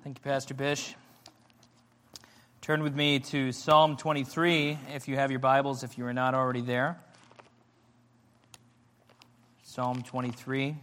Thank you, Pastor Bish. Turn with me to Psalm 23, if you have your Bibles, if you are not already there. Psalm 23.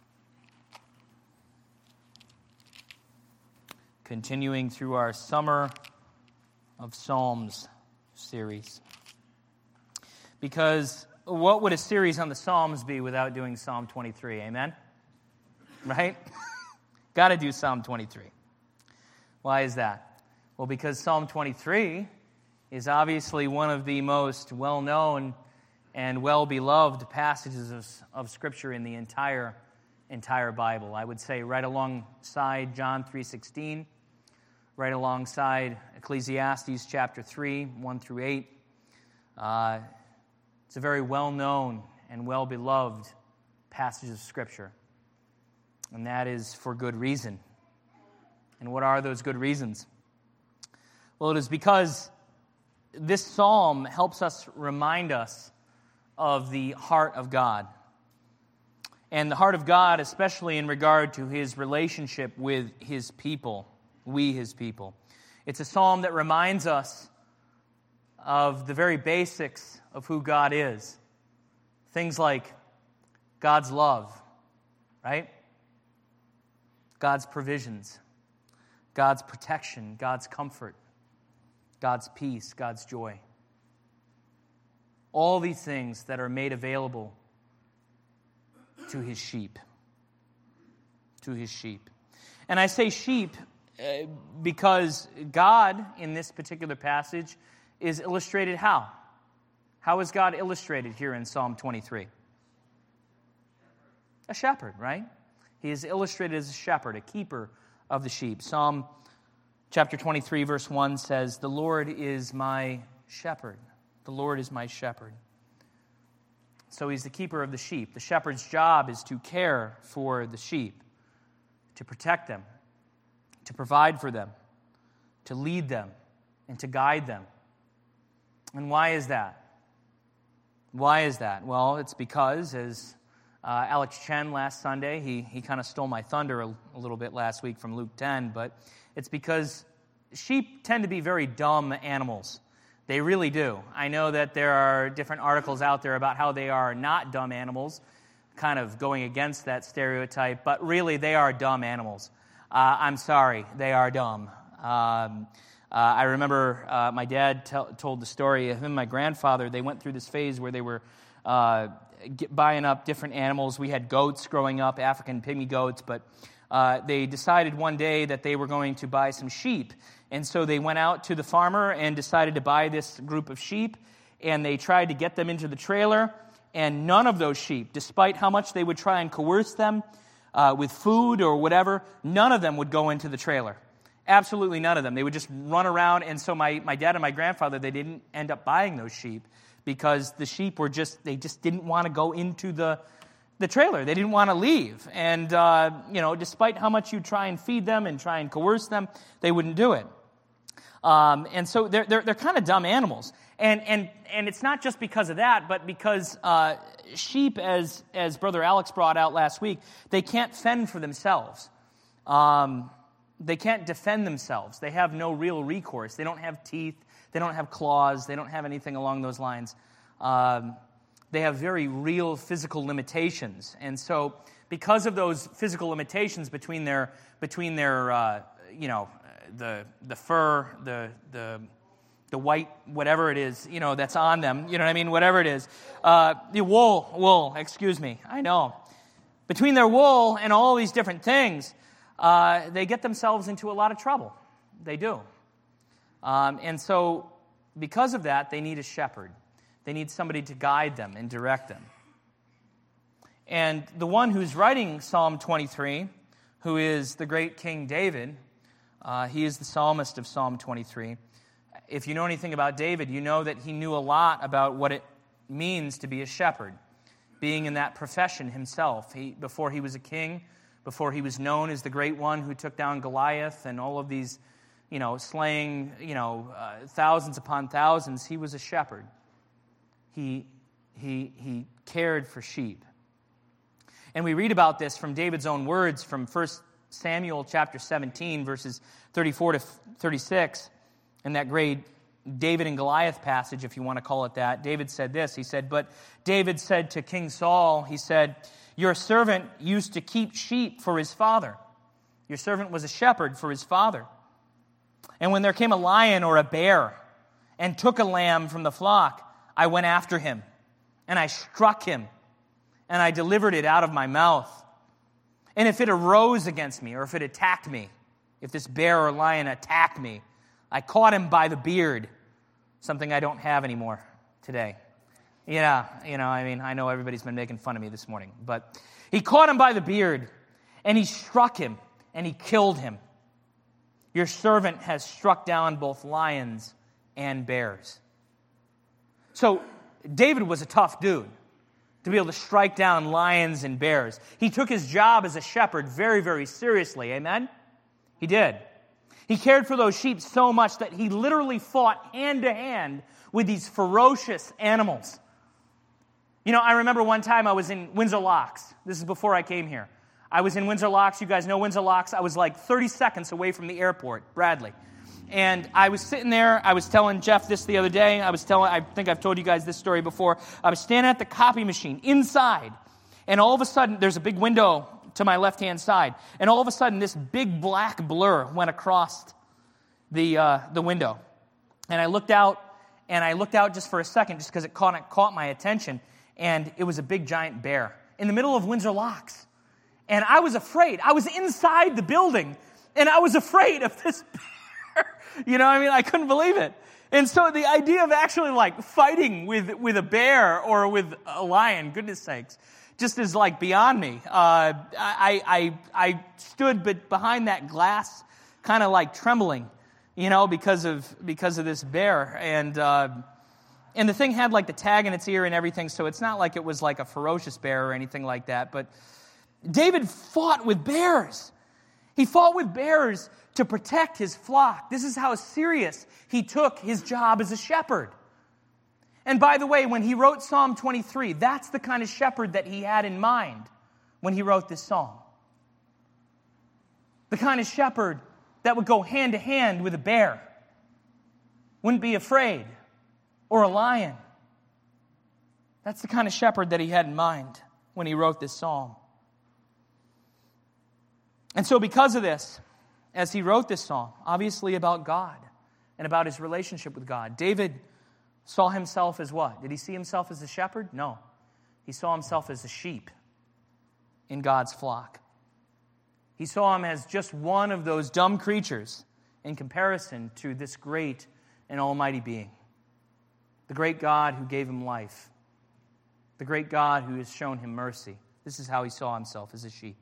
Continuing through our Summer of Psalms series. Because what would a series on the Psalms be without doing Psalm 23? Amen? Right? Got to do Psalm 23. Why is that? Well, because Psalm 23 is obviously one of the most well-known and well-beloved passages of Scripture in the entire Bible. I would say right alongside John 3:16, right alongside Ecclesiastes chapter 3, 1 through 8. It's a very well-known and well-beloved passage of Scripture. And that is for good reason. And what are those good reasons? Well, it is because this psalm helps us remind us of the heart of God. And the heart of God, especially in regard to His relationship with His people, we His people. It's a psalm that reminds us of the very basics of who God is. Things like God's love, right? God's provisions, God's protection, God's comfort, God's peace, God's joy. All these things that are made available to His sheep. To His sheep. And I say sheep because God, in this particular passage, is illustrated how? How is God illustrated here in Psalm 23? A shepherd, right? He is illustrated as a shepherd, a keeper of the sheep. Psalm chapter 23, verse 1 says, "The Lord is my shepherd. The Lord is my shepherd." So He's the keeper of the sheep. The shepherd's job is to care for the sheep, to protect them, to provide for them, to lead them, and to guide them. And why is that? Why is that? Well, it's because, as Alex Chen last Sunday, he kind of stole my thunder a little bit last week from Luke 10, but it's because sheep tend to be very dumb animals. They really do. I know that there are different articles out there about how they are not dumb animals, kind of going against that stereotype, but really they are dumb animals. I'm sorry, they are dumb. I remember my dad told the story of him and my grandfather. They went through this phase where they were buying up different animals. We had goats growing up, African pygmy goats, but they decided one day that they were going to buy some sheep. And so they went out to the farmer and decided to buy this group of sheep, and they tried to get them into the trailer, and none of those sheep, despite how much they would try and coerce them with food or whatever, none of them would go into the trailer. Absolutely none of them. They would just run around, and so my dad and my grandfather, they didn't end up buying those sheep because the sheep were they just didn't want to go into the trailer. They didn't want to leave. And, despite how much you try and feed them and try and coerce them, they wouldn't do it. And so they're kind of dumb animals. And it's not just because of that, but because sheep, as Brother Alex brought out last week, they can't fend for themselves. They can't defend themselves. They have no real recourse. They don't have teeth. They don't have claws. They don't have anything along those lines. They have very real physical limitations. And so because of those physical limitations between their the fur, the white, whatever it is, that's on them, you know what I mean, whatever it is, the wool, excuse me, I know. Between their wool and all these different things, they get themselves into a lot of trouble. They do. And so because of that, they need a shepherd. They need somebody to guide them and direct them. And the one who's writing Psalm 23, who is the great King David, he is the psalmist of Psalm 23. If you know anything about David, you know that he knew a lot about what it means to be a shepherd, being in that profession himself. Before he was a king, before he was known as the great one who took down Goliath and all of these, slaying, thousands upon thousands, he was a shepherd. He cared for sheep. And we read about this from David's own words from 1 Samuel chapter 17, verses 34 to 36, in that great David and Goliath passage, if you want to call it that, David said this. He said, "But David said to King Saul, he said, 'Your servant used to keep sheep for his father.'" Your servant was a shepherd for his father. "And when there came a lion or a bear and took a lamb from the flock, I went after him, and I struck him, and I delivered it out of my mouth. And if it arose against me, or if it attacked me, if this bear or lion attacked me, I caught him by the beard," something I don't have anymore today. Yeah, I know everybody's been making fun of me this morning, but he caught him by the beard, and he struck him, and he killed him. Your servant has struck down both lions and bears. So David was a tough dude to be able to strike down lions and bears. He took his job as a shepherd very, very seriously. Amen? He did. He cared for those sheep so much that he literally fought hand to hand with these ferocious animals. I remember one time I was in Windsor Locks. This is before I came here. I was in Windsor Locks. You guys know Windsor Locks. I was like 30 seconds away from the airport, Bradley. And I was sitting there. I was telling Jeff this the other day. I think I've told you guys this story before. I was standing at the copy machine inside. And all of a sudden, there's a big window to my left-hand side. And all of a sudden, this big black blur went across the window. And I looked out just for a second, just because it caught my attention. And it was a big, giant bear in the middle of Windsor Locks. And I was afraid. I was inside the building, and I was afraid of this bear. I couldn't believe it. And so the idea of actually fighting with a bear or with a lion, goodness sakes, just is beyond me. I stood behind that glass, kind of trembling, because of this bear. And the thing had the tag in its ear and everything, so it's not like it was a ferocious bear or anything like that. But David fought with bears. He fought with bears to protect his flock. This is how serious he took his job as a shepherd. And by the way, when he wrote Psalm 23, that's the kind of shepherd that he had in mind when he wrote this psalm. The kind of shepherd that would go hand to hand with a bear, wouldn't be afraid, or a lion. That's the kind of shepherd that he had in mind when he wrote this psalm. And so because of this, as he wrote this psalm, obviously about God and about his relationship with God, David saw himself as what? Did he see himself as a shepherd? No. He saw himself as a sheep in God's flock. He saw him as just one of those dumb creatures in comparison to this great and almighty being. The great God who gave him life. The great God who has shown him mercy. This is how he saw himself, as a sheep.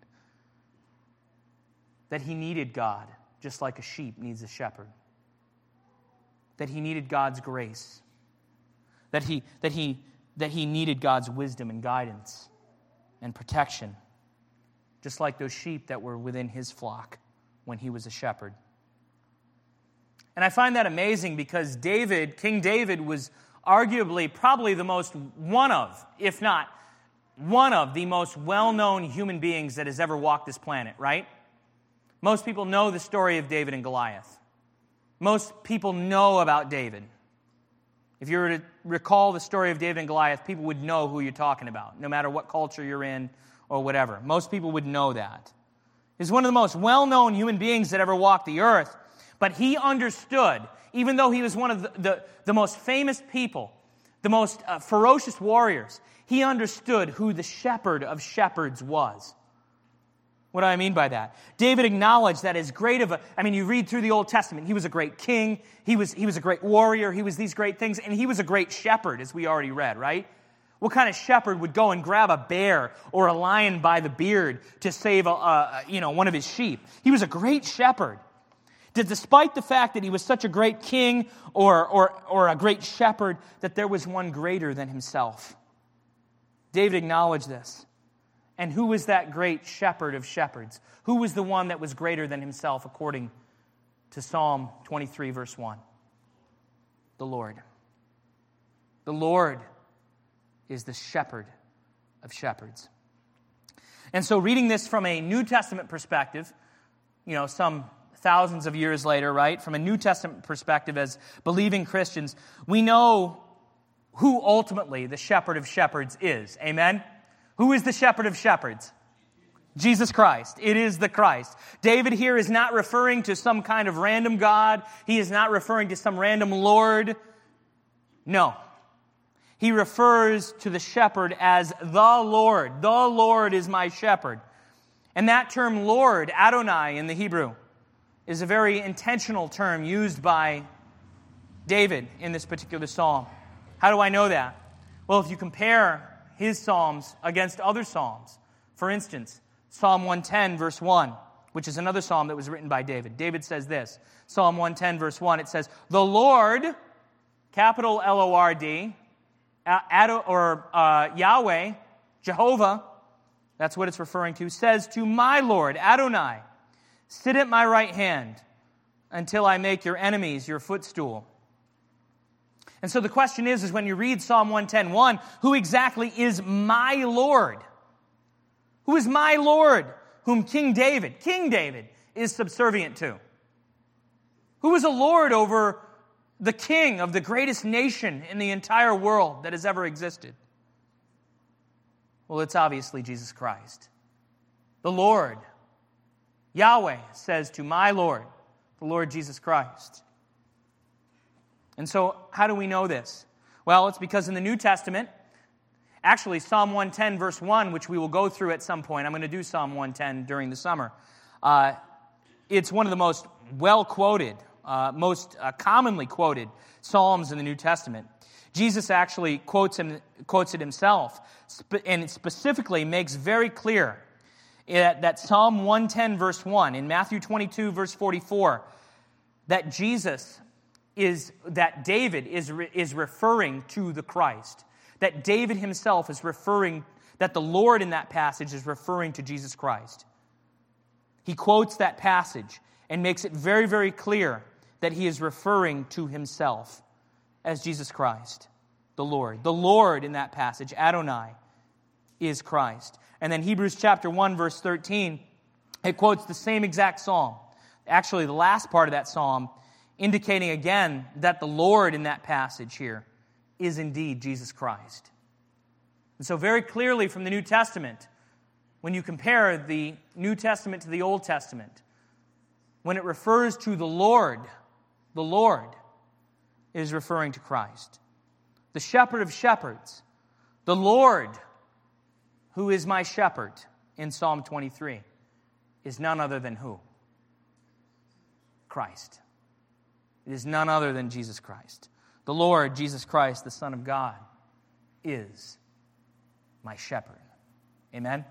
That he needed God, just like a sheep needs a shepherd. That he needed God's grace. That he needed God's wisdom and guidance and protection, just like those sheep that were within his flock when he was a shepherd. And I find that amazing because King David was arguably probably one of the most well-known human beings that has ever walked this planet, right? Most people know the story of David and Goliath. Most people know about David. If you were to recall the story of David and Goliath, people would know who you're talking about, no matter what culture you're in or whatever. Most people would know that. He's one of the most well-known human beings that ever walked the earth, but he understood, even though he was one of the most famous people, the most ferocious warriors, he understood who the shepherd of shepherds was. What do I mean by that? David acknowledged that as great of you read through the Old Testament, he was a great king, he was a great warrior, he was these great things, and he was a great shepherd, as we already read, right? What kind of shepherd would go and grab a bear or a lion by the beard to save one of his sheep? He was a great shepherd. Despite the fact that he was such a great king or a great shepherd, that there was one greater than himself. David acknowledged this. And who was that great shepherd of shepherds? Who was the one that was greater than himself, according to Psalm 23, verse 1? The Lord. The Lord is the shepherd of shepherds. And so reading this from a New Testament perspective, some thousands of years later, right, from a New Testament perspective as believing Christians, we know who ultimately the shepherd of shepherds is. Amen? Who is the shepherd of shepherds? Jesus Christ. It is the Christ. David here is not referring to some kind of random God. He is not referring to some random Lord. No. He refers to the shepherd as the Lord. The Lord is my shepherd. And that term Lord, Adonai in the Hebrew, is a very intentional term used by David in this particular psalm. How do I know that? Well, if you compare his psalms against other psalms, for instance, Psalm 110, verse 1, which is another psalm that was written by David. David says this, Psalm 110, verse 1, it says, "The Lord," capital L-O-R-D, Yahweh, Jehovah, that's what it's referring to, says to my Lord, Adonai, "Sit at my right hand until I make your enemies your footstool." And so the question is when you read Psalm 110:1, who exactly is my Lord? Who is my Lord, whom King David is subservient to? Who is a Lord over the king of the greatest nation in the entire world that has ever existed? Well, it's obviously Jesus Christ. The Lord, Yahweh, says to my Lord, the Lord Jesus Christ. And so, how do we know this? Well, it's because in the New Testament, actually, Psalm 110, verse 1, which we will go through at some point. I'm going to do Psalm 110 during the summer. It's one of the most well-quoted, most commonly quoted psalms in the New Testament. Jesus actually quotes it himself, and it specifically makes very clear that Psalm 110, verse 1, in Matthew 22, verse 44, that David is referring to the Christ. That David himself is referring, that the Lord in that passage is referring to Jesus Christ. He quotes that passage and makes it very, very clear that he is referring to himself as Jesus Christ, the Lord. The Lord in that passage, Adonai, is Christ. And then Hebrews chapter 1, verse 13, it quotes the same exact psalm. Actually, the last part of that psalm, indicating again that the Lord in that passage here is indeed Jesus Christ. And so very clearly from the New Testament, when you compare the New Testament to the Old Testament, when it refers to the Lord is referring to Christ. The shepherd of shepherds, the Lord, who is my shepherd in Psalm 23, is none other than who? Christ. It is none other than Jesus Christ. The Lord, Jesus Christ, the Son of God, is my shepherd. Amen?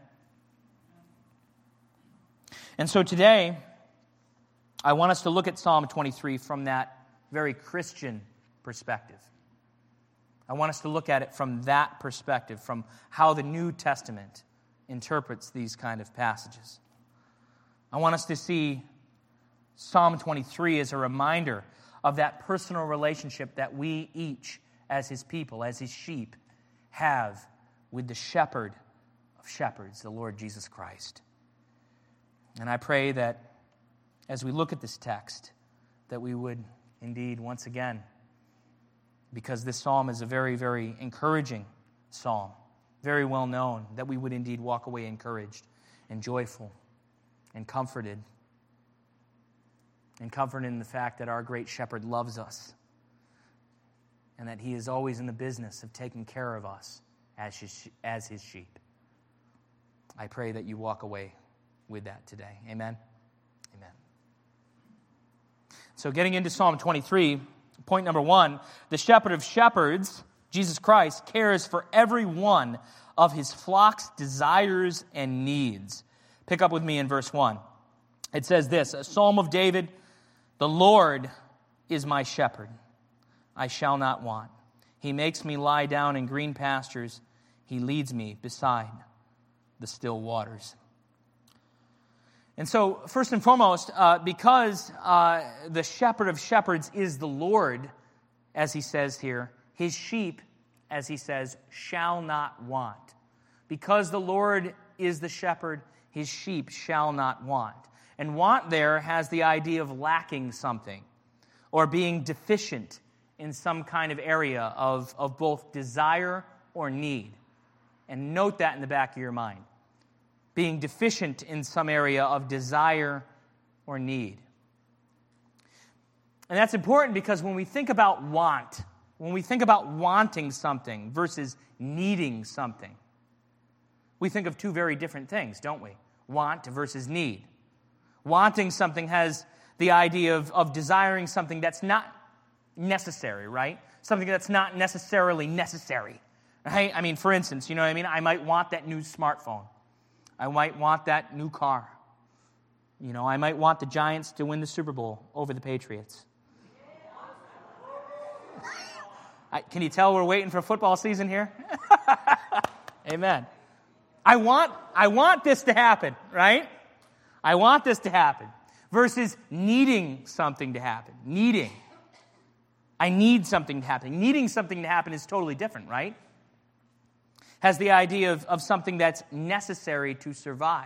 And so today, I want us to look at Psalm 23 from that very Christian perspective. I want us to look at it from that perspective, from how the New Testament interprets these kind of passages. I want us to see Psalm 23 as a reminder of that personal relationship that we each, as his people, as his sheep, have with the shepherd of shepherds, the Lord Jesus Christ. And I pray that as we look at this text, that we would indeed, once again, because this psalm is a very, very encouraging psalm, very well known, that we would indeed walk away encouraged and joyful and comforted in the fact that our great shepherd loves us and that he is always in the business of taking care of us as his sheep. I pray that you walk away with that today. Amen? Amen. So getting into Psalm 23, point number 1, the shepherd of shepherds, Jesus Christ, cares for every one of his flock's desires and needs. Pick up with me in verse 1. It says this, a psalm of David, "The Lord is my shepherd. I shall not want. He makes me lie down in green pastures. He leads me beside the still waters." And so, first and foremost, because the shepherd of shepherds is the Lord, as he says here, his sheep, as he says, shall not want. Because the Lord is the shepherd, his sheep shall not want. And want there has the idea of lacking something or being deficient in some kind of area of both desire or need. And note that in the back of your mind. Being deficient in some area of desire or need. And that's important because when we think about want, when we think about wanting something versus needing something, we think of two very different things, don't we? Want versus need. Wanting something has the idea of desiring something that's not necessary, right? Something that's not necessarily necessary, right? I mean, for instance, you know what I mean? I might want that new smartphone. I might want that new car. You know, I might want the Giants to win the Super Bowl over the Patriots. Can you tell we're waiting for football season here? Amen. I want this to happen, right? I want this to happen. Versus needing something to happen. Needing. I need something to happen. Needing something to happen is totally different, right? Has the idea of something that's necessary to survive.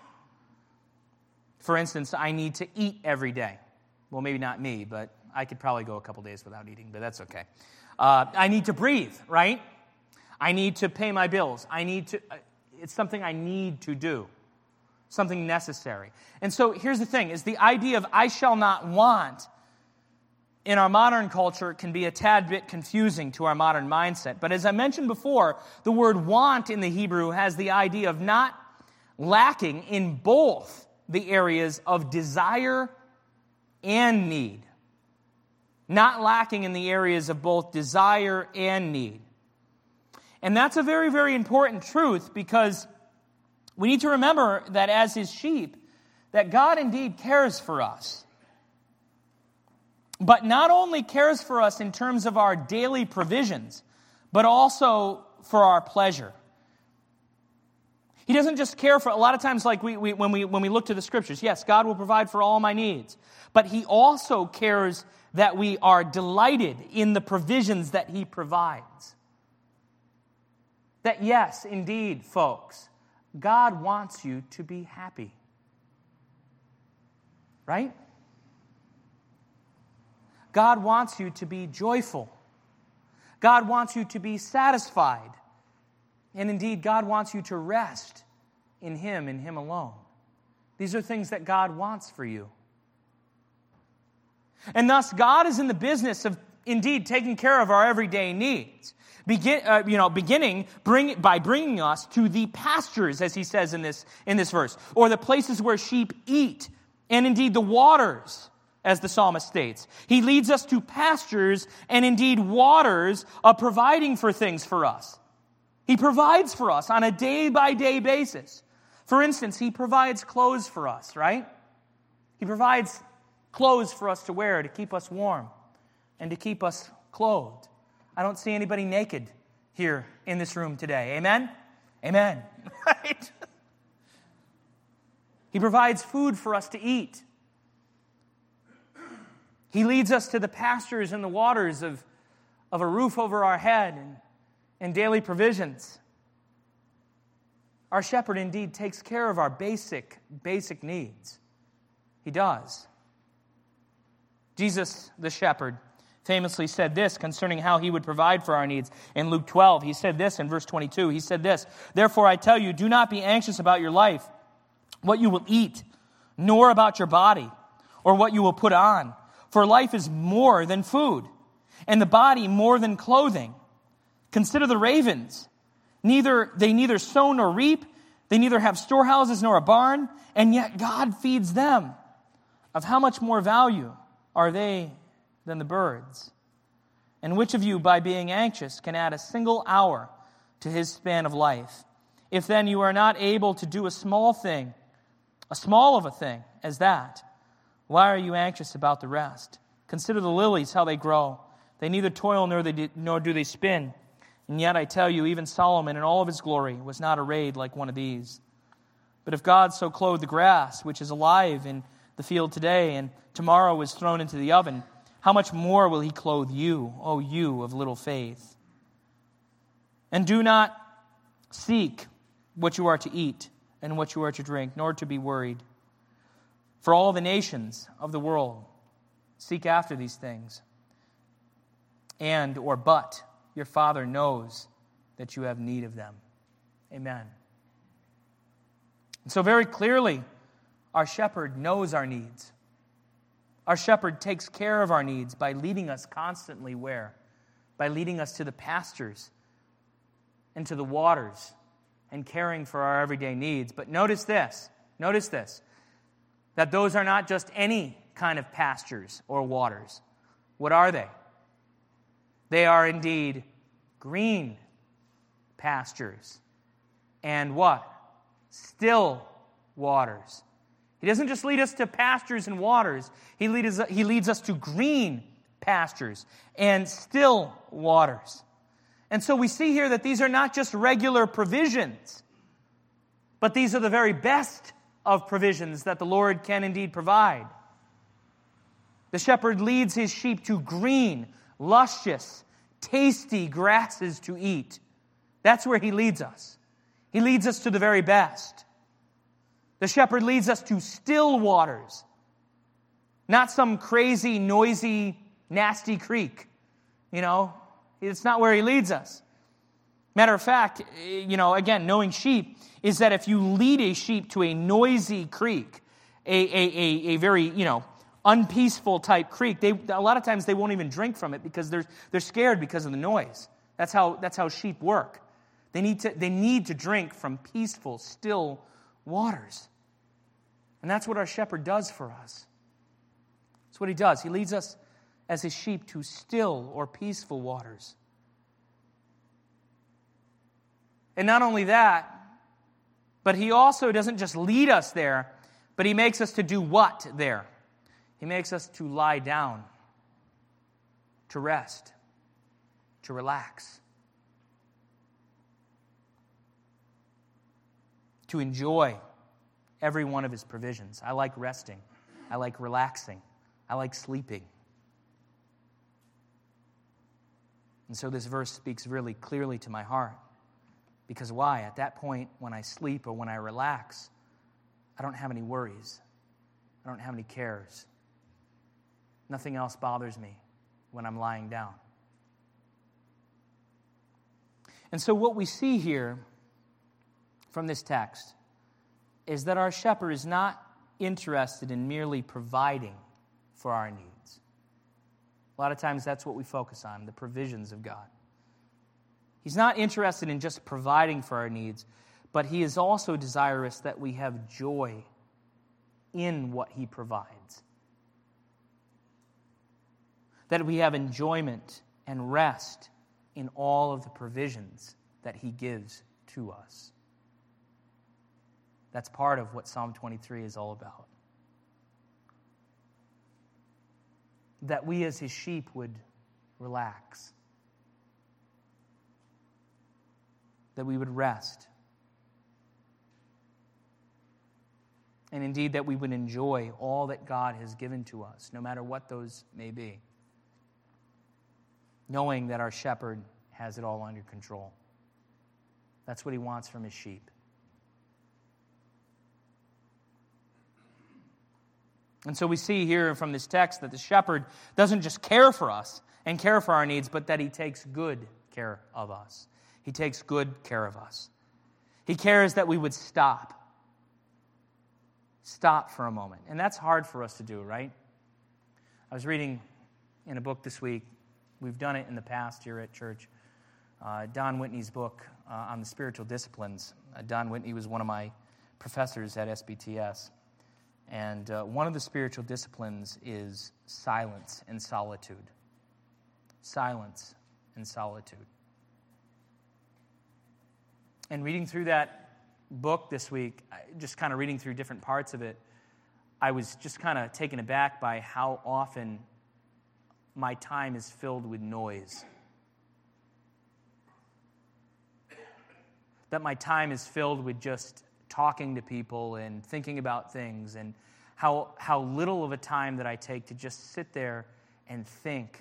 For instance, I need to eat every day. Well, maybe not me, but I could probably go a couple days without eating, but that's okay. I need to breathe, right? I need to pay my bills. It's something I need to do. Something necessary. And so here's the thing, is the idea of I shall not want in our modern culture can be a tad bit confusing to our modern mindset. But as I mentioned before, the word want in the Hebrew has the idea of not lacking in both the areas of desire and need. Not lacking in the areas of both desire and need. And that's a very, very important truth because we need to remember that as His sheep, that God indeed cares for us. But not only cares for us in terms of our daily provisions, but also for our pleasure. He doesn't just care for, a lot of times like when we look to the Scriptures, yes, God will provide for all my needs. But He also cares that we are delighted in the provisions that He provides. That yes, indeed, folks, God wants you to be happy. Right? God wants you to be joyful. God wants you to be satisfied. And indeed, God wants you to rest in Him and Him alone. These are things that God wants for you. And thus, God is in the business of indeed taking care of our everyday needs. Beginning by bringing us to the pastures, as He says in this verse, or the places where sheep eat, and indeed the waters, as the psalmist states. He leads us to pastures and indeed waters of providing for things for us. He provides for us on a day-by-day basis. For instance, He provides clothes for us, right? He provides clothes for us to wear to keep us warm and to keep us clothed. I don't see anybody naked here in this room today. Amen? Amen. Right? He provides food for us to eat. He leads us to the pastures and the waters of a roof over our head and daily provisions. Our shepherd indeed takes care of our basic needs. He does. Jesus, the shepherd, famously said this concerning how He would provide for our needs. In Luke 12, He said this in verse 22. He said this, "Therefore I tell you, do not be anxious about your life, what you will eat, nor about your body, or what you will put on. For life is more than food, and the body more than clothing. Consider the ravens. They neither sow nor reap, they neither have storehouses nor a barn, and yet God feeds them. Of how much more value are they than the birds? And which of you, by being anxious, can add a single hour to his span of life? If then you are not able to do a small of a thing as that, why are you anxious about the rest? Consider the lilies, how they grow. They neither toil nor do they spin. And yet I tell you, even Solomon in all of his glory was not arrayed like one of these. But if God so clothed the grass, which is alive in the field today, and tomorrow is thrown into the oven, how much more will He clothe you, O you of little faith? And do not seek what you are to eat and what you are to drink, nor to be worried. For all the nations of the world seek after these things. But your Father knows that you have need of them. Amen. And so very clearly, our shepherd knows our needs. Our shepherd takes care of our needs by leading us constantly where? By leading us to the pastures and to the waters and caring for our everyday needs. But notice this, that those are not just any kind of pastures or waters. What are they? They are indeed green pastures and what? Still waters. He doesn't just lead us to pastures and waters. He leads us to green pastures and still waters. And so we see here that these are not just regular provisions, but these are the very best of provisions that the Lord can indeed provide. The shepherd leads his sheep to green, luscious, tasty grasses to eat. That's where he leads us. He leads us to the very best. The shepherd leads us to still waters, not some crazy, noisy, nasty creek. It's not where he leads us. Matter of fact, again, knowing sheep is that if you lead a sheep to a noisy creek, a very, unpeaceful type creek, a lot of times they won't even drink from it because they're scared because of the noise. That's how sheep work. They need to drink from peaceful, still waters. And that's what our shepherd does for us. That's what he does. He leads us as his sheep to still or peaceful waters. And not only that, but he also doesn't just lead us there, but he makes us to do what there? He makes us to lie down, to rest, to relax, to enjoy every one of his provisions. I like resting. I like relaxing. I like sleeping. And so this verse speaks really clearly to my heart. Because why? At that point, when I sleep or when I relax, I don't have any worries. I don't have any cares. Nothing else bothers me when I'm lying down. And so what we see here from this text is that our shepherd is not interested in merely providing for our needs. A lot of times that's what we focus on, the provisions of God. He's not interested in just providing for our needs, but he is also desirous that we have joy in what he provides. That we have enjoyment and rest in all of the provisions that he gives to us. That's part of what Psalm 23 is all about. That we as his sheep would relax. That we would rest. And indeed that we would enjoy all that God has given to us, no matter what those may be. Knowing that our shepherd has it all under control. That's what he wants from his sheep. And so we see here from this text that the shepherd doesn't just care for us and care for our needs, but that he takes good care of us. He takes good care of us. He cares that we would stop. Stop for a moment. And that's hard for us to do, right? I was reading in a book this week. We've done it in the past here at church. Don Whitney's book on the spiritual disciplines. Don Whitney was one of my professors at SBTS. And one of the spiritual disciplines is silence and solitude. Silence and solitude. And reading through that book this week, just kind of reading through different parts of it, I was just kind of taken aback by how often my time is filled with noise. That my time is filled with just talking to people and thinking about things, and how little of a time that I take to just sit there and think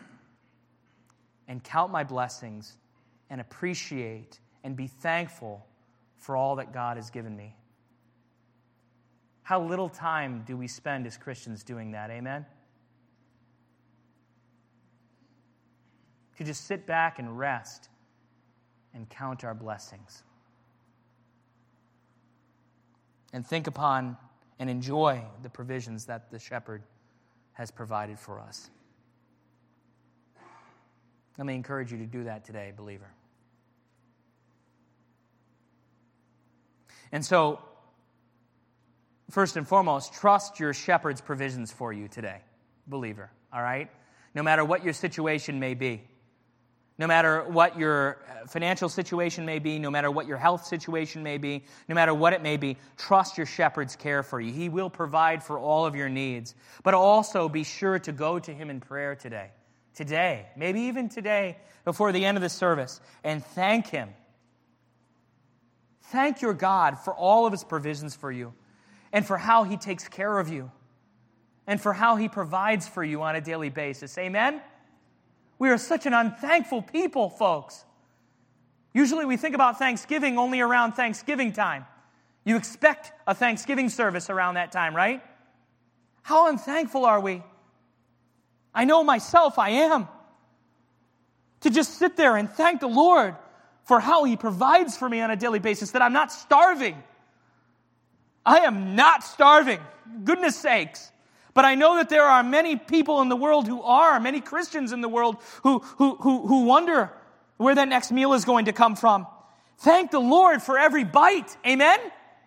and count my blessings and appreciate and be thankful for all that God has given me. How little time do we spend as Christians doing that, amen? To just sit back and rest and count our blessings. And think upon and enjoy the provisions that the shepherd has provided for us. Let me encourage you to do that today, believer. And so, first and foremost, trust your shepherd's provisions for you today, believer, all right? No matter what your situation may be, no matter what your financial situation may be, no matter what your health situation may be, no matter what it may be, trust your shepherd's care for you. He will provide for all of your needs. But also be sure to go to him in prayer today. Today, maybe even today, before the end of the service, and thank him. Thank your God for all of his provisions for you, and for how he takes care of you, and for how he provides for you on a daily basis. Amen? We are such an unthankful people, folks. Usually we think about Thanksgiving only around Thanksgiving time. You expect a Thanksgiving service around that time, right? How unthankful are we? I know myself, I am. To just sit there and thank the Lord for how he provides for me on a daily basis, that I'm not starving. I am not starving, goodness sakes. But I know that there are many people in the world who are, many Christians in the world who wonder where that next meal is going to come from. Thank the Lord for every bite. Amen?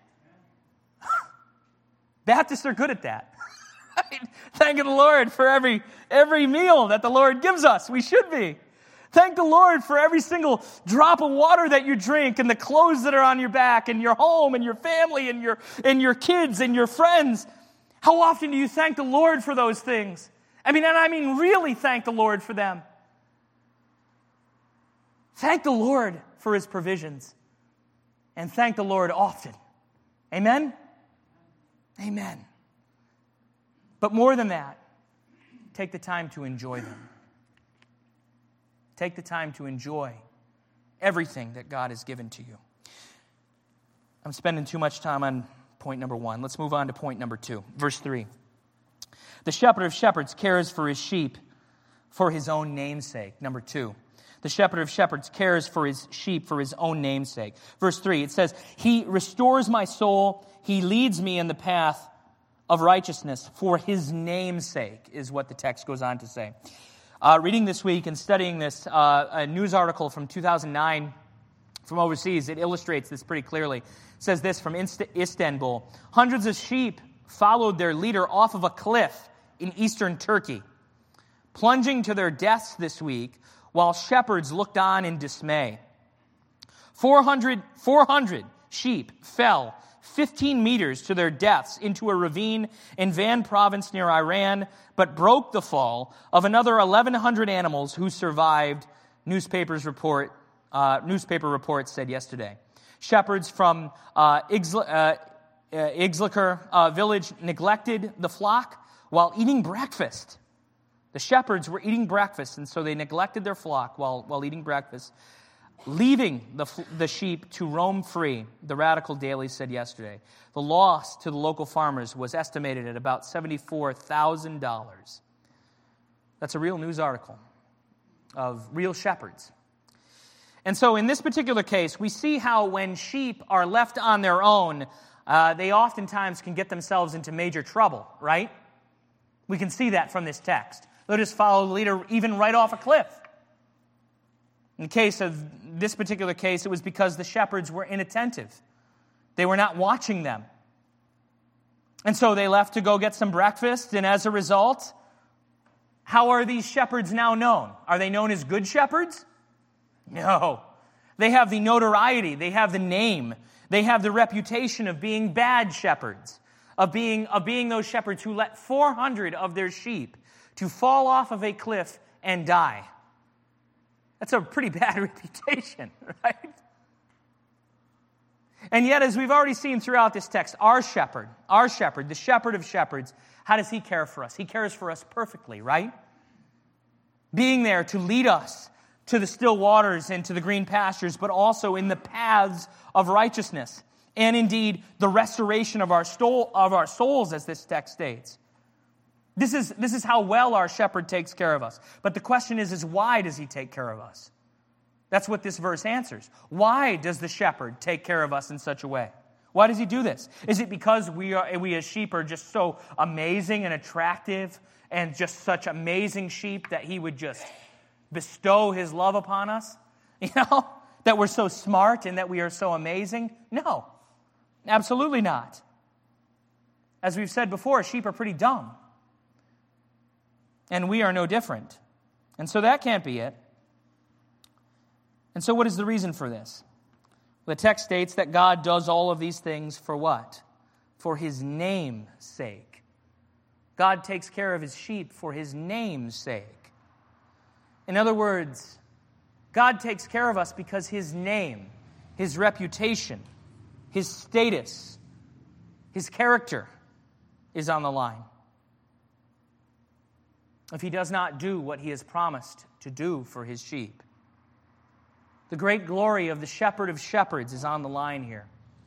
Baptists are good at that. Thanking the Lord for every meal that the Lord gives us. We should be. Thank the Lord for every single drop of water that you drink, and the clothes that are on your back, and your home, and your family, and your kids, and your friends. How often do you thank the Lord for those things? I mean really thank the Lord for them. Thank the Lord for his provisions. And thank the Lord often. Amen? Amen. But more than that, take the time to enjoy them. Take the time to enjoy everything that God has given to you. I'm spending too much time on point number 1. Let's move on to point number 2. Verse 3. The shepherd of shepherds cares for his sheep for his own name's sake. Number 2. The shepherd of shepherds cares for his sheep for his own name's sake. Verse 3, it says, he restores my soul. He leads me in the path of righteousness for his name's sake, is what the text goes on to say. Reading this week and studying this, a news article from 2009 from overseas, it illustrates this pretty clearly. It says this from Istanbul. Hundreds of sheep followed their leader off of a cliff in eastern Turkey, plunging to their deaths this week while shepherds looked on in dismay. 400 sheep fell 15 meters to their deaths into a ravine in Van province near Iran, but broke the fall of another 1,100 animals who survived, newspaper reports said yesterday. Shepherds from Igzlikar village neglected the flock while eating breakfast. The shepherds were eating breakfast, and so they neglected their flock while eating breakfast, leaving the sheep to roam free, the Radical Daily said yesterday. The loss to the local farmers was estimated at about $74,000. That's a real news article of real shepherds. And so in this particular case, we see how when sheep are left on their own, they oftentimes can get themselves into major trouble, right? We can see that from this text. They'll just follow the leader even right off a cliff. In the case of this particular case, it was because the shepherds were inattentive. They were not watching them. And so they left to go get some breakfast, and as a result, how are these shepherds now known? Are they known as good shepherds? No. They have the notoriety, they have the name, they have the reputation of being bad shepherds, of being those shepherds who let 400 of their sheep to fall off of a cliff and die. That's a pretty bad reputation, right? And yet, as we've already seen throughout this text, our shepherd, the shepherd of shepherds, how does he care for us? He cares for us perfectly, right? Being there to lead us to the still waters and to the green pastures, but also in the paths of righteousness. and indeed the restoration of our souls, as this text states. This is how well our shepherd takes care of us. But the question is why does he take care of us? That's what this verse answers. Why does the shepherd take care of us in such a way? Why does he do this? Is it because we as sheep are just so amazing and attractive and just such amazing sheep that he would just bestow his love upon us? That we're so smart and that we are so amazing? No, absolutely not. As we've said before, sheep are pretty dumb. And we are no different. And so that can't be it. And so what is the reason for this? The text states that God does all of these things for what? For his name's sake. God takes care of his sheep for his name's sake. In other words, God takes care of us because his name, his reputation, his status, his character is on the line. If he does not do what he has promised to do for his sheep, the great glory of the shepherd of shepherds is on the line here.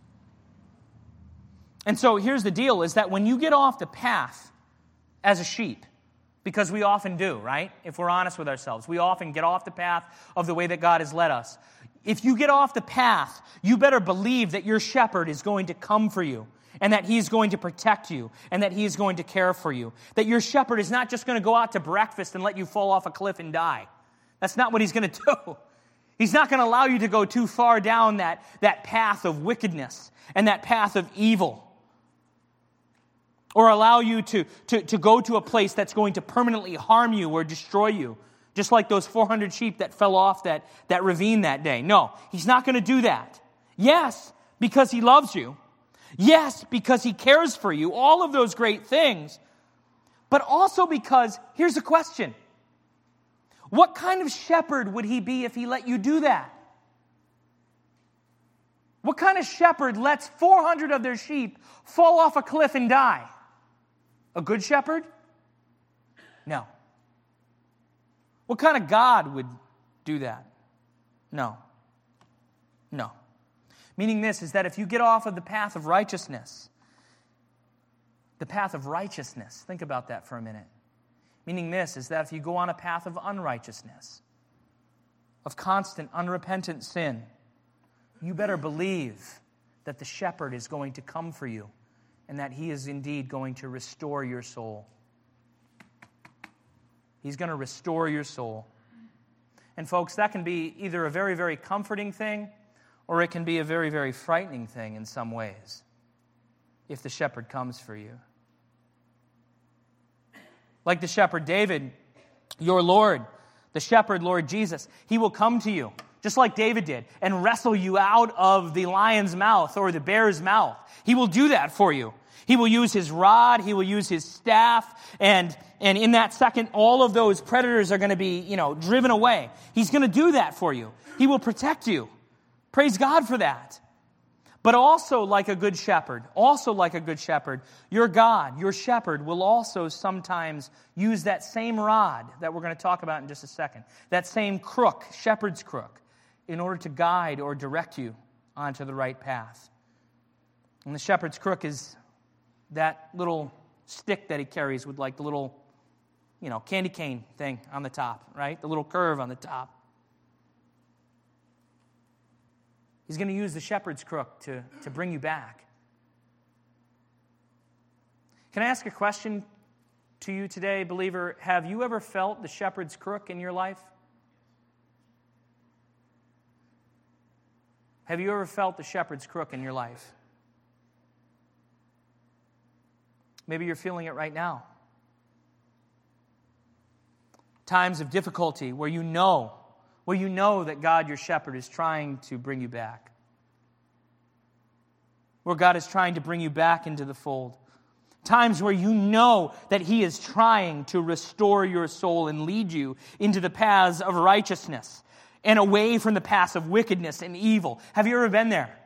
And so here's the deal, is that when you get off the path as a sheep, because we often do, right? If we're honest with ourselves, we often get off the path of the way that God has led us. If you get off the path, you better believe that your shepherd is going to come for you, and that he's going to protect you, and that he is going to care for you. That your shepherd is not just going to go out to breakfast and let you fall off a cliff and die. That's not what he's going to do. He's not going to allow you to go too far down that path of wickedness and that path of evil. Or allow you to go to a place that's going to permanently harm you or destroy you. Just like those 400 sheep that fell off that ravine that day. No, he's not going to do that. Yes, because he loves you. Yes, because he cares for you. All of those great things. But also because, here's the question. What kind of shepherd would he be if he let you do that? What kind of shepherd lets 400 of their sheep fall off a cliff and die? A good shepherd? No. What kind of God would do that? No. No. Meaning this is that if you get off of the path of righteousness, think about that for a minute. Meaning this is that if you go on a path of unrighteousness, of constant, unrepentant sin, you better believe that the shepherd is going to come for you and that he is indeed going to restore your soul. He's going to restore your soul. And folks, that can be either a very, very comforting thing or it can be a very, very frightening thing in some ways if the shepherd comes for you. Like the shepherd David, your Lord, the shepherd, Lord Jesus, he will come to you, just like David did, and wrestle you out of the lion's mouth or the bear's mouth. He will do that for you. He will use his rod, he will use his staff, and in that second, all of those predators are going to be, driven away. He's going to do that for you. He will protect you. Praise God for that. But also like a good shepherd, your God, your shepherd, will also sometimes use that same rod that we're going to talk about in just a second, that same crook, shepherd's crook, in order to guide or direct you onto the right path. And the shepherd's crook is that little stick that he carries with like the little, candy cane thing on the top, right? The little curve on the top. He's going to use the shepherd's crook to bring you back. Can I ask a question to you today, believer? Have you ever felt the shepherd's crook in your life? Have you ever felt the shepherd's crook in your life? Maybe you're feeling it right now. Times of difficulty where you know that God, your shepherd, is trying to bring you back. Where God is trying to bring you back into the fold. Times where you know that he is trying to restore your soul and lead you into the paths of righteousness and away from the paths of wickedness and evil. Have you ever been there?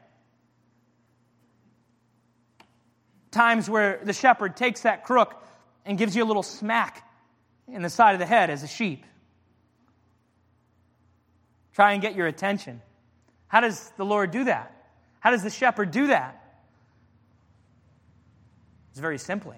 Times where the shepherd takes that crook and gives you a little smack in the side of the head as a sheep. Try and get your attention. How does the Lord do that? How does the shepherd do that? It's very simply.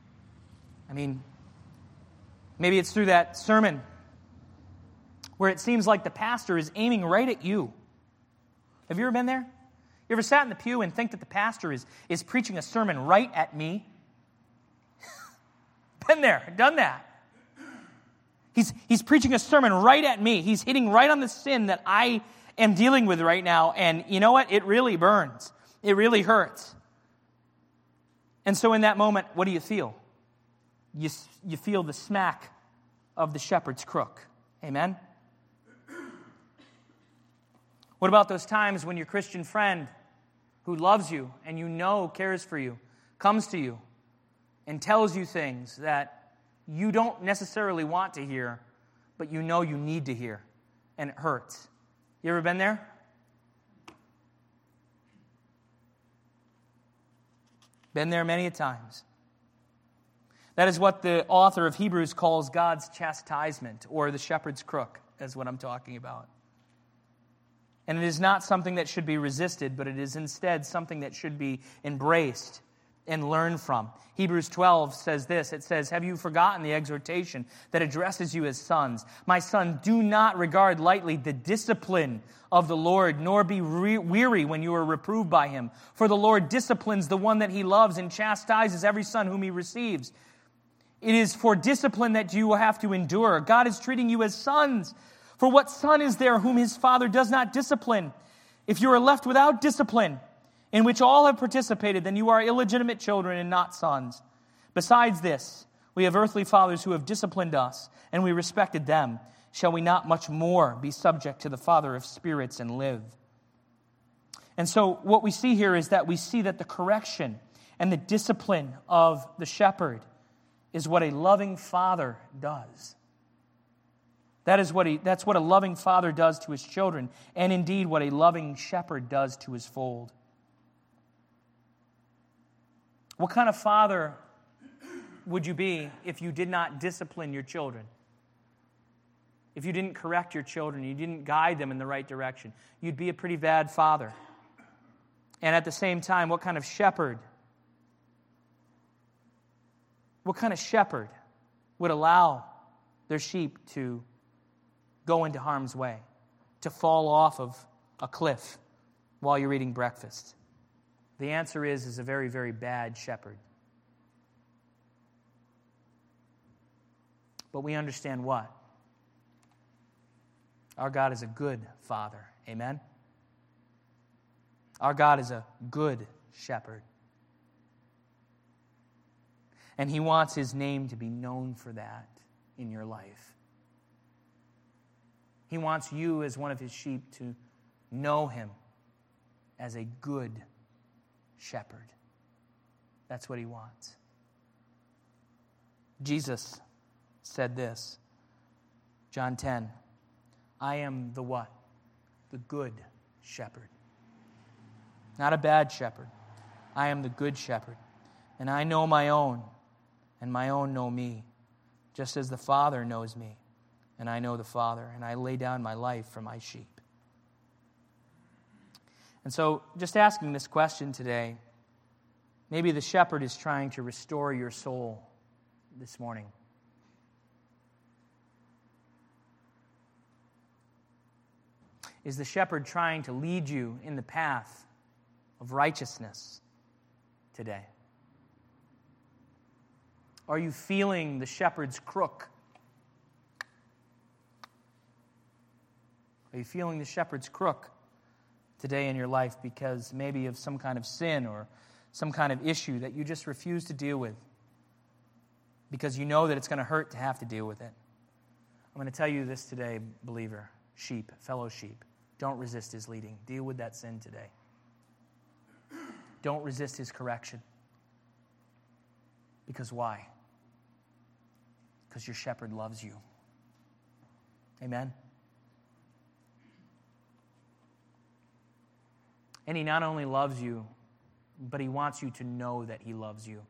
Maybe it's through that sermon where it seems like the pastor is aiming right at you. Have you ever been there? You ever sat in the pew and think that the pastor is preaching a sermon right at me? Been there, done that. He's preaching a sermon right at me. He's hitting right on the sin that I am dealing with right now. And you know what? It really burns. It really hurts. And so in that moment, what do you feel? You feel the smack of the shepherd's crook. Amen? What about those times when your Christian friend who loves you and you know cares for you comes to you and tells you things that you don't necessarily want to hear, but you know you need to hear, and it hurts? You ever been there? Been there many a times. That is what the author of Hebrews calls God's chastisement, or the shepherd's crook, is what I'm talking about. And it is not something that should be resisted, but it is instead something that should be embraced and learned from. Hebrews 12 says this. It says, "Have you forgotten the exhortation that addresses you as sons? My son, do not regard lightly the discipline of the Lord, nor be weary when you are reproved by him. For the Lord disciplines the one that he loves and chastises every son whom he receives. It is for discipline that you will have to endure. God is treating you as sons. For what son is there whom his father does not discipline? If you are left without discipline, in which all have participated, then you are illegitimate children and not sons. Besides this, we have earthly fathers who have disciplined us, and we respected them. Shall we not much more be subject to the Father of spirits and live?" And so what we see here is that we see that the correction and the discipline of the shepherd is what a loving father does. That's what a loving father does to his children, and indeed what a loving shepherd does to his fold. What kind of father would you be if you did not discipline your children? If you didn't correct your children, you didn't guide them in the right direction, you'd be a pretty bad father. And at the same time, what kind of shepherd would allow their sheep to go into harm's way, to fall off of a cliff while you're eating breakfast? The answer is a very, very bad shepherd. But we understand what? Our God is a good Father. Amen? Our God is a good shepherd. And He wants His name to be known for that in your life. He wants you as one of His sheep to know Him as a good shepherd. That's what He wants. Jesus said this, John 10, I am the what? The good shepherd. Not a bad shepherd. I am the good shepherd. And I know my own, and my own know me, just as the Father knows me, and I know the Father, and I lay down my life for my sheep. And so, just asking this question today, maybe the shepherd is trying to restore your soul this morning. Is the shepherd trying to lead you in the path of righteousness today? Are you feeling the shepherd's crook? Are you feeling the shepherd's crook today in your life because maybe of some kind of sin or some kind of issue that you just refuse to deal with because you know that it's going to hurt to have to deal with it? I'm going to tell you this today, believer, sheep, fellow sheep. Don't resist His leading. Deal with that sin today. Don't resist His correction. Because why? Because your shepherd loves you. Amen? And He not only loves you, but He wants you to know that He loves you.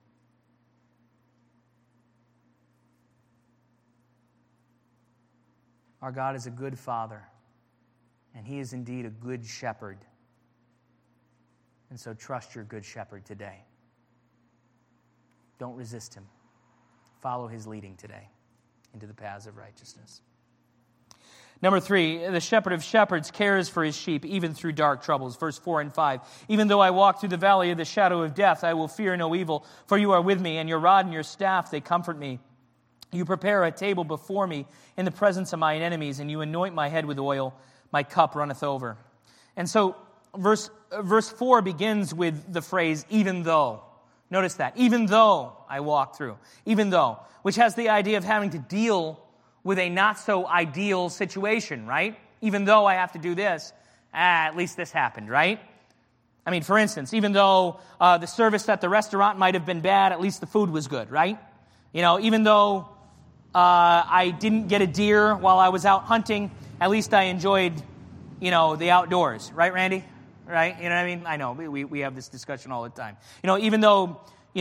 Our God is a good Father, and He is indeed a good shepherd. And so trust your good shepherd today. Don't resist him. Follow his leading today into the paths of righteousness. Number 3, the shepherd of shepherds cares for his sheep even through dark troubles. Verse 4 and 5. Even though I walk through the valley of the shadow of death, I will fear no evil, for you are with me, and your rod and your staff, they comfort me. You prepare a table before me in the presence of mine enemies, and you anoint my head with oil. My cup runneth over. And so verse 4 begins with the phrase, even though. Notice that. Even though I walk through. Even though. Which has the idea of having to deal with a not-so-ideal situation, right? Even though I have to do this, at least this happened, right? I mean, for instance, even though the service at the restaurant might have been bad, at least the food was good, right? You know, even though I didn't get a deer while I was out hunting, at least I enjoyed, the outdoors, right, Randy? Right? You know what I mean? I know, we have this discussion all the time. Even though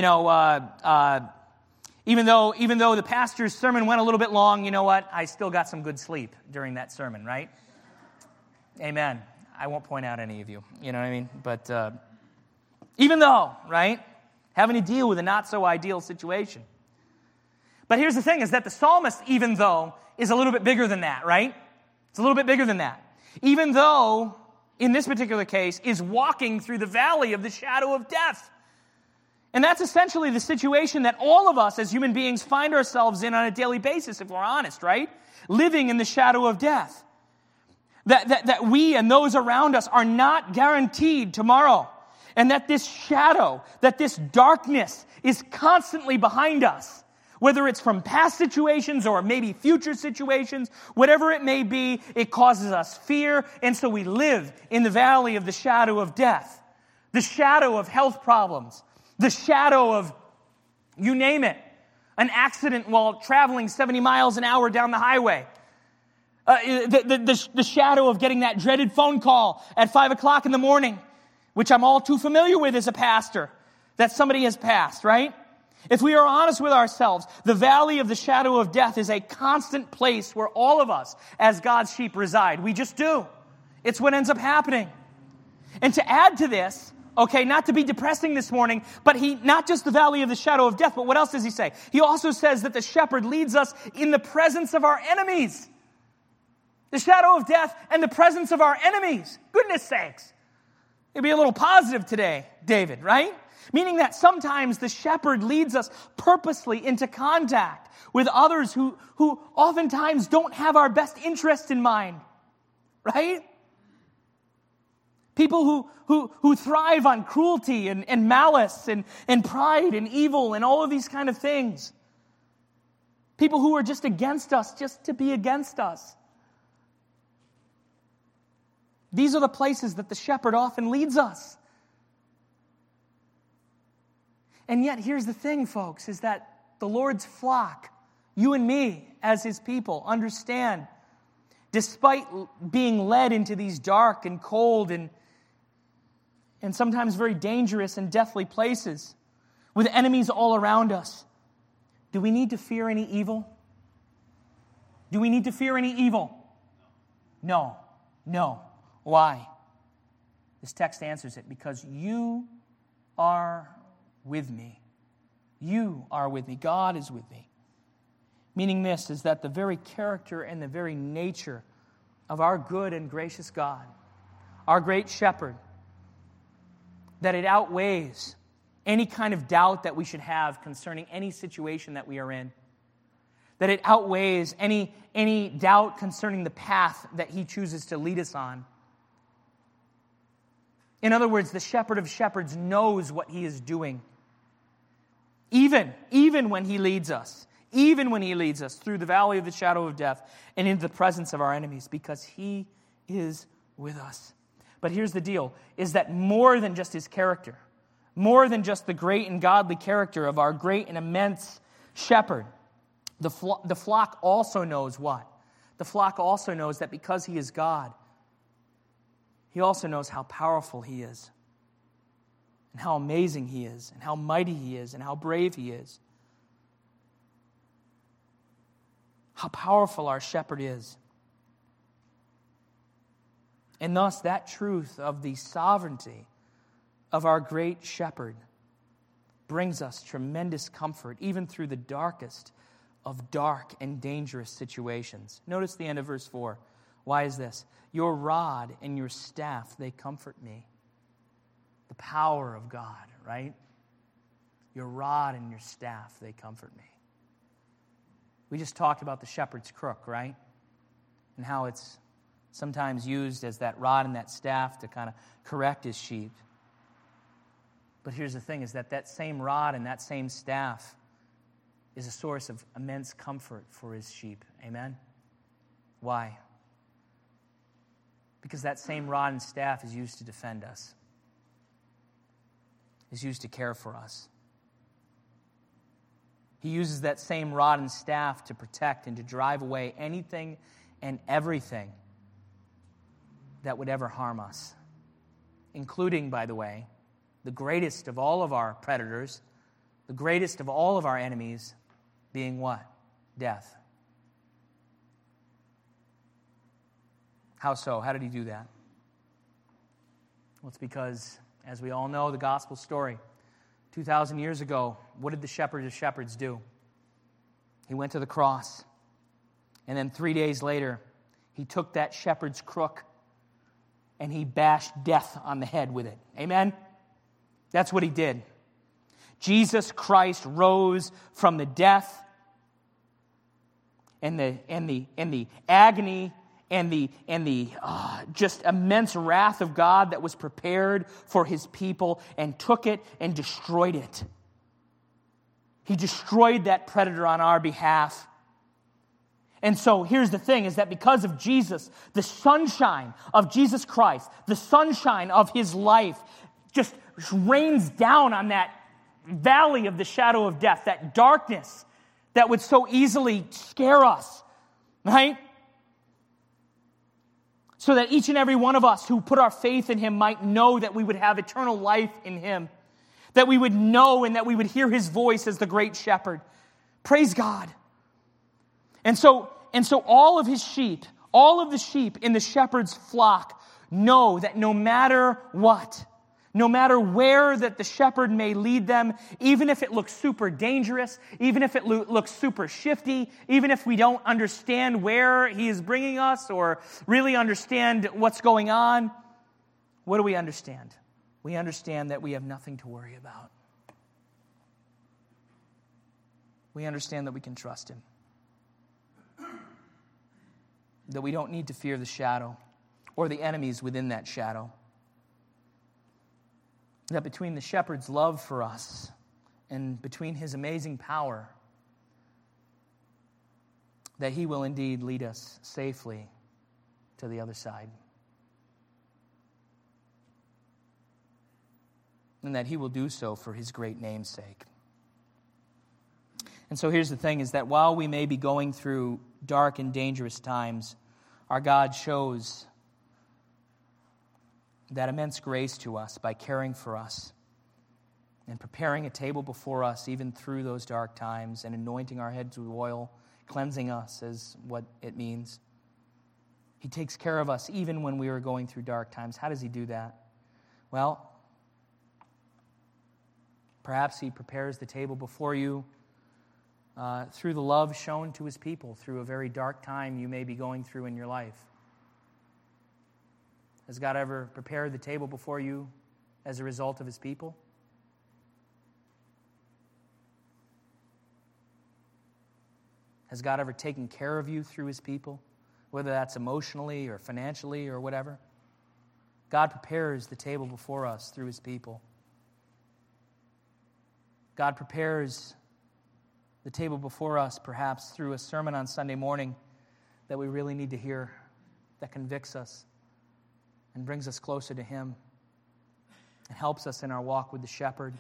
the pastor's sermon went a little bit long, you know what? I still got some good sleep during that sermon, right? Amen. I won't point out any of you, you know what I mean? But even though, right, having to deal with a not-so-ideal situation. But here's the thing, is that the psalmist, even though, is a little bit bigger than that, right? It's a little bit bigger than that. Even though, in this particular case, is walking through the valley of the shadow of death. And that's essentially the situation that all of us as human beings find ourselves in on a daily basis, if we're honest, right? Living in the shadow of death. That we and those around us are not guaranteed tomorrow. And that this shadow, that this darkness is constantly behind us. Whether it's from past situations or maybe future situations, whatever it may be, it causes us fear. And so we live in the valley of the shadow of death. The shadow of health problems. The shadow of, you name it, an accident while traveling 70 miles an hour down the highway. The shadow of getting that dreaded phone call at 5 o'clock in the morning, which I'm all too familiar with as a pastor, that somebody has passed, right? If we are honest with ourselves, the valley of the shadow of death is a constant place where all of us, as God's sheep, reside. We just do. It's what ends up happening. And to add to this, okay, not to be depressing this morning, but not just the valley of the shadow of death, but what else does he say? He also says that the shepherd leads us in the presence of our enemies. The shadow of death and the presence of our enemies. Goodness sakes. It'd be a little positive today, David, right? Meaning that sometimes the shepherd leads us purposely into contact with others who oftentimes don't have our best interest in mind, right? People who thrive on cruelty and malice and pride and evil and all of these kind of things. People who are just against us, just to be against us. These are the places that the shepherd often leads us. And yet, here's the thing, folks, is that the Lord's flock, you and me as his people, understand, despite being led into these dark and cold and sometimes very dangerous and deathly places, with enemies all around us, do we need to fear any evil? Do we need to fear any evil? No. Why? This text answers it, because you are with me. You are with me. God is with me. Meaning this is that the very character and the very nature of our good and gracious God, our great shepherd, that it outweighs any kind of doubt that we should have concerning any situation that we are in. That it outweighs any doubt concerning the path that he chooses to lead us on. In other words, the shepherd of shepherds knows what he is doing. Even when he leads us through the valley of the shadow of death and into the presence of our enemies, because he is with us. But here's the deal, is that more than just his character, more than just the great and godly character of our great and immense shepherd, the flock also knows what? The flock also knows that because he is God, he also knows how powerful he is, and how amazing he is, and how mighty he is, and how brave he is. How powerful our shepherd is. And thus that truth of the sovereignty of our great shepherd brings us tremendous comfort, even through the darkest of dark and dangerous situations. Notice the end of verse 4. Why is this? Your rod and your staff, they comfort me. The power of God, right? Your rod and your staff, they comfort me. We just talked about the shepherd's crook, right? And how it's sometimes used as that rod and that staff to kind of correct his sheep. But here's the thing, is that same rod and that same staff is a source of immense comfort for his sheep. Amen? Why? Because that same rod and staff is used to defend us. Is used to care for us. He uses that same rod and staff to protect and to drive away anything and everything that would ever harm us. Including, by the way, the greatest of all of our predators, the greatest of all of our enemies, being what? Death. How so? How did he do that? Well, it's because, as we all know, the gospel story, 2,000 years ago, what did the shepherd of shepherds do? He went to the cross. And then 3 days later, he took that shepherd's crook and he bashed death on the head with it. Amen? That's what he did. Jesus Christ rose from the death and the agony and the just immense wrath of God that was prepared for his people, and took it and destroyed it. He destroyed that predator on our behalf. And so here's the thing, is that because of Jesus, the sunshine of Jesus Christ, the sunshine of his life just rains down on that valley of the shadow of death, that darkness that would so easily scare us, right? So that each and every one of us who put our faith in him might know that we would have eternal life in him, that we would know and that we would hear his voice as the great shepherd. Praise God. And so all of his sheep, all of the sheep in the shepherd's flock know that no matter what, no matter where that the shepherd may lead them, even if it looks super dangerous, even if it looks super shifty, even if we don't understand where he is bringing us or really understand what's going on, what do we understand? We understand that we have nothing to worry about. We understand that we can trust him. That we don't need to fear the shadow or the enemies within that shadow. That between the shepherd's love for us and between his amazing power, that he will indeed lead us safely to the other side. And that he will do so for his great name's sake. And so here's the thing, is that while we may be going through dark and dangerous times, our God shows that immense grace to us by caring for us and preparing a table before us even through those dark times, and anointing our heads with oil, cleansing us is what it means. He takes care of us even when we are going through dark times. How does he do that? Well, perhaps he prepares the table before you through the love shown to his people through a very dark time you may be going through in your life. Has God ever prepared the table before you as a result of his people? Has God ever taken care of you through his people, whether that's emotionally or financially or whatever? God prepares the table before us through his people. God prepares the table before us perhaps through a sermon on Sunday morning that we really need to hear, that convicts us and brings us closer to him and helps us in our walk with the shepherd.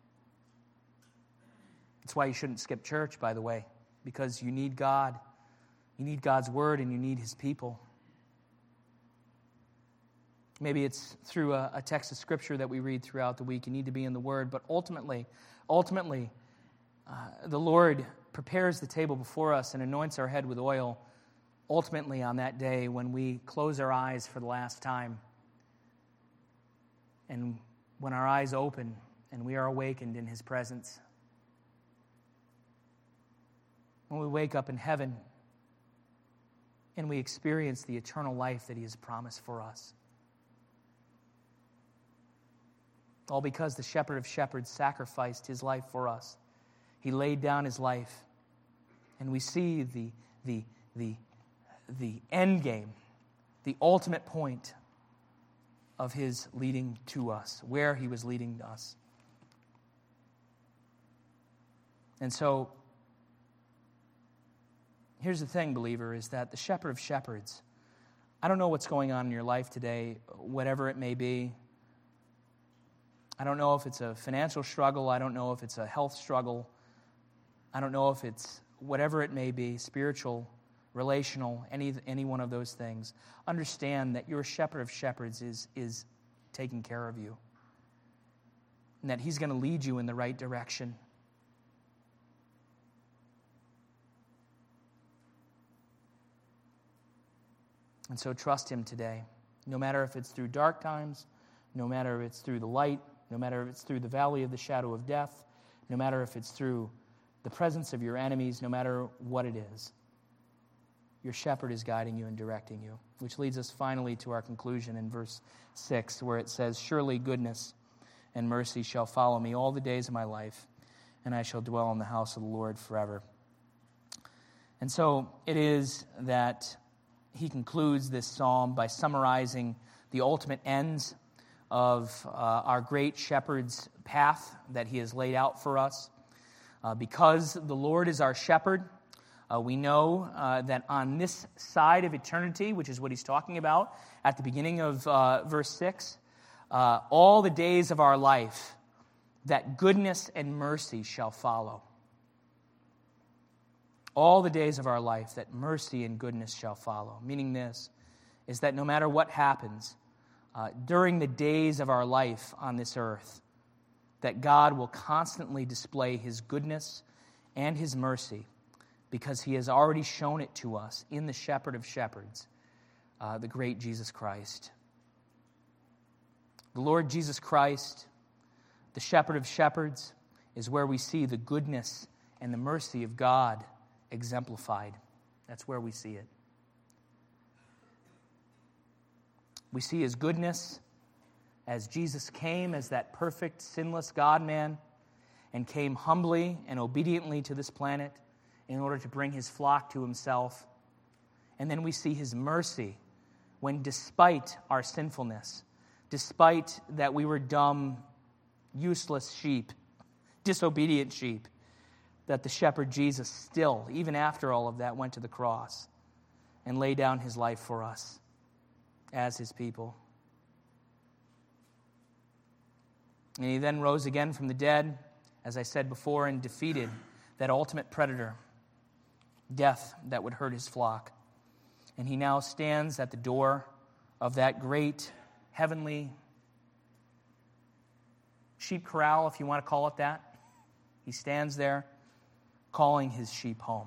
That's why you shouldn't skip church, by the way, because you need God. You need God's word and you need his people. Maybe it's through a text of scripture that we read throughout the week. You need to be in the word, but ultimately, the Lord prepares the table before us and anoints our head with oil, ultimately on that day when we close our eyes for the last time. And when our eyes open and we are awakened in his presence. When we wake up in heaven and we experience the eternal life that he has promised for us. All because the shepherd of shepherds sacrificed his life for us. He laid down his life. And we see the end game, the ultimate point of his leading to us, where he was leading us. And so, here's the thing, believer, is that the shepherd of shepherds, I don't know what's going on in your life today, whatever it may be. I don't know if it's a financial struggle. I don't know if it's a health struggle. I don't know if it's whatever it may be, spiritual, relational, any one of those things. Understand that your shepherd of shepherds is taking care of you. And that he's going to lead you in the right direction. And so trust him today. No matter if it's through dark times, no matter if it's through the light, no matter if it's through the valley of the shadow of death, no matter if it's through the presence of your enemies, no matter what it is, your shepherd is guiding you and directing you. Which leads us finally to our conclusion in verse 6, where it says, "Surely goodness and mercy shall follow me all the days of my life, and I shall dwell in the house of the Lord forever." And so it is that he concludes this psalm by summarizing the ultimate ends of our great shepherd's path that he has laid out for us. Because the Lord is our shepherd, we know that on this side of eternity, which is what he's talking about at the beginning of verse 6, all the days of our life, that goodness and mercy shall follow. All the days of our life, that mercy and goodness shall follow. Meaning this, is that no matter what happens during the days of our life on this earth, that God will constantly display his goodness and his mercy because he has already shown it to us in the shepherd of shepherds, the great Jesus Christ. The Lord Jesus Christ, the shepherd of shepherds, is where we see the goodness and the mercy of God exemplified. That's where we see it. We see his goodness as Jesus came as that perfect, sinless God-man and came humbly and obediently to this planet in order to bring his flock to himself. And then we see his mercy when, despite our sinfulness, despite that we were dumb, useless sheep, disobedient sheep, that the shepherd Jesus still, even after all of that, went to the cross and laid down his life for us as his people. And he then rose again from the dead, as I said before, and defeated that ultimate predator, death, that would hurt his flock. And he now stands at the door of that great heavenly sheep corral, if you want to call it that. He stands there calling his sheep home.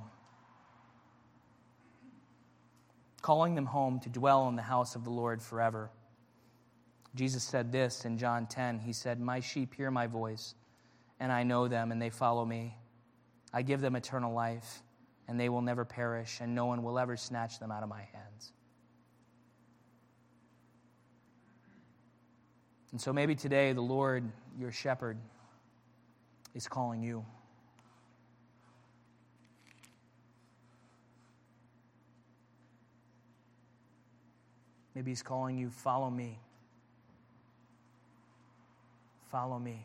Calling them home to dwell in the house of the Lord forever. Jesus said this in John 10. He said, "My sheep hear my voice, and I know them, and they follow me. I give them eternal life, and they will never perish, and no one will ever snatch them out of my hands." And so maybe today the Lord, your shepherd, is calling you. Maybe he's calling you, "Follow me. Follow me."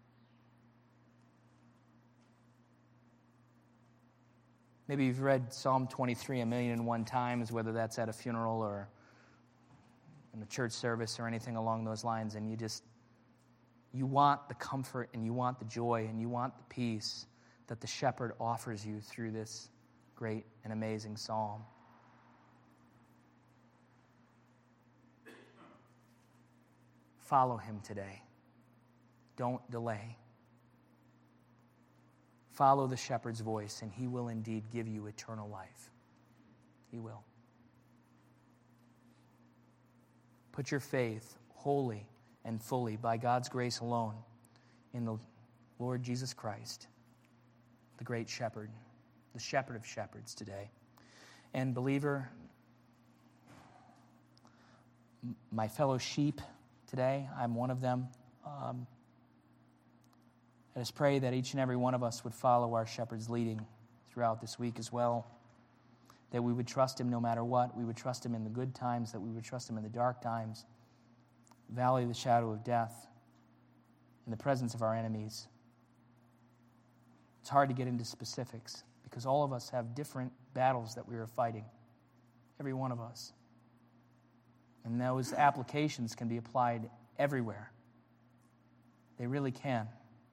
Maybe you've read Psalm 23 1,000,001 times, whether that's at a funeral or in a church service or anything along those lines, and you want the comfort and you want the joy and you want the peace that the shepherd offers you through this great and amazing psalm. Follow him today. Don't delay. Follow the shepherd's voice, and he will indeed give you eternal life. He will. Put your faith wholly and fully by God's grace alone in the Lord Jesus Christ, the great shepherd, the shepherd of shepherds today. And believer, my fellow sheep today, I'm one of them. Let us pray that each and every one of us would follow our shepherd's leading throughout this week as well, that we would trust him no matter what. We would trust him in the good times, that we would trust him in the dark times, valley of the shadow of death, in the presence of our enemies. It's hard to get into specifics because all of us have different battles that we are fighting, every one of us. And those applications can be applied everywhere. They really can.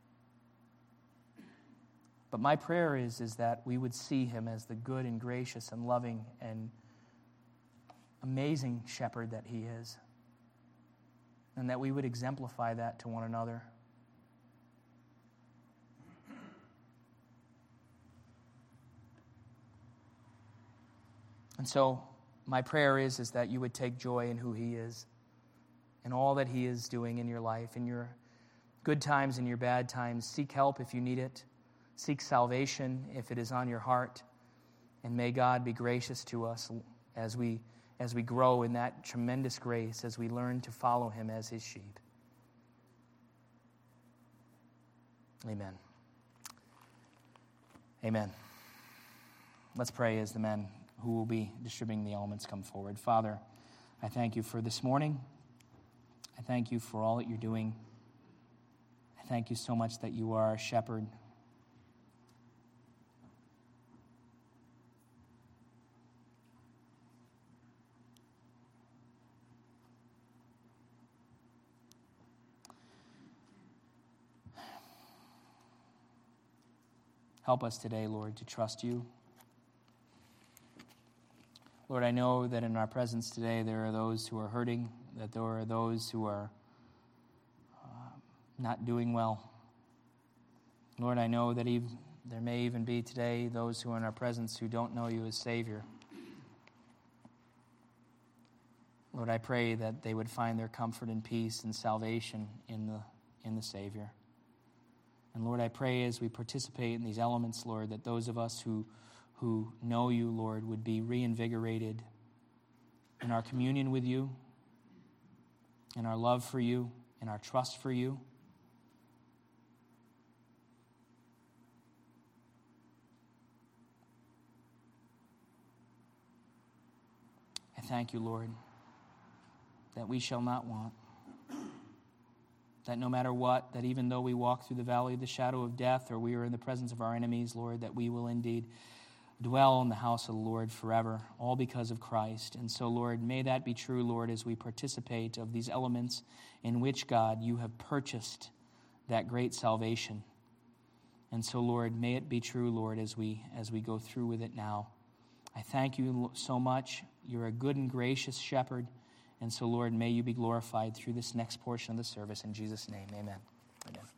But my prayer is that we would see him as the good and gracious and loving and amazing shepherd that he is, and that we would exemplify that to one another. And so my prayer is that you would take joy in who he is and all that he is doing in your life, in your good times and your bad times. Seek help if you need it. Seek salvation if it is on your heart. And may God be gracious to us as we grow in that tremendous grace, as we learn to follow him as his sheep. Amen. Amen. Let's pray as the men who will be distributing the elements come forward. Father, I thank you for this morning. I thank you for all that you're doing. I thank you so much that you are our shepherd. Help us today, Lord, to trust you. Lord, I know that in our presence today there are those who are hurting, that there are those who are not doing well. Lord, I know that there may even be today those who are in our presence who don't know you as Savior. Lord, I pray that they would find their comfort and peace and salvation in the Savior. And Lord, I pray as we participate in these elements, Lord, that those of us who know you, Lord, would be reinvigorated in our communion with you, in our love for you, in our trust for you. I thank you, Lord, that we shall not want. That no matter what, that even though we walk through the valley of the shadow of death or we are in the presence of our enemies, Lord, that we will indeed dwell in the house of the Lord forever, all because of Christ. And so, Lord, may that be true, Lord, as we participate of these elements in which, God, you have purchased that great salvation. And so, Lord, may it be true, Lord, as we go through with it now. I thank you so much. You're a good and gracious shepherd. And so, Lord, may you be glorified through this next portion of the service. In Jesus' name, amen. Amen.